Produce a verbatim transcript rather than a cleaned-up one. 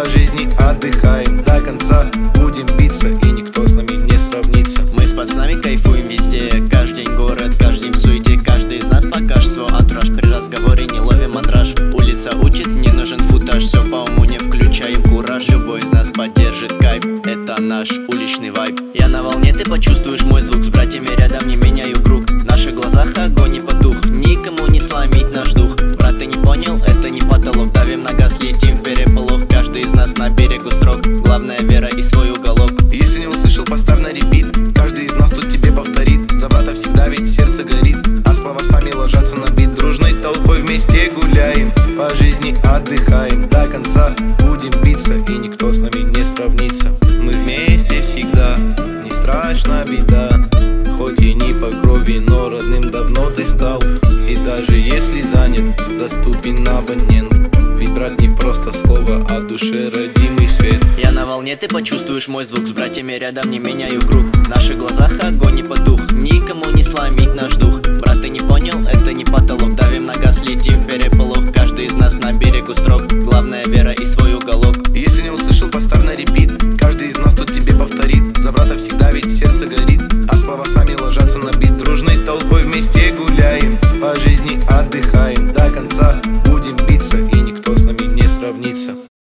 по жизни отдыхаем до конца. Будем биться, и никто с нами не сравнится. Мы с пацанами кайфуем везде, каждый день город, каждый день в суете. Каждый из нас покажет свой антураж, при разговоре не ловим мандраж. Улица учит, не нужен футаж, все по уму, не включаем кураж. Любой из нас поддержит кайф, это наш уличный вайб. Я на волне, ты почувствуешь мой звук, с братьями рядом не меняю круг. В наших глазах огонь не потух, никому не сломить наш дух. Брат, ты не понял, это не потолок, давим на газ, летим в переполох. Каждый из нас на берегу строк, главная вера и свой уголок. Если не услышал, поставь на репит, каждый из нас тут тебе повторит. За брата всегда ведь сердце горит, а слова сами ложатся на бит. Дружной толпой вместе гуляем, по жизни отдыхаем до конца. Будем биться, и никто с нами не сравнится. Мы вместе всегда, не страшна беда. Хоть и не по крови, но родным давно ты стал. И даже если занят, доступен абонент. Ведь брат не просто слово, а душе родимый свет. Я на волне, ты почувствуешь мой звук, с братьями рядом не меняю круг. В наших глазах огонь не потух, никому не сломить наш дух. Брат, ты не понял, это не потолок, давим на газ, летим в переполох. Каждый из нас на берегу строк.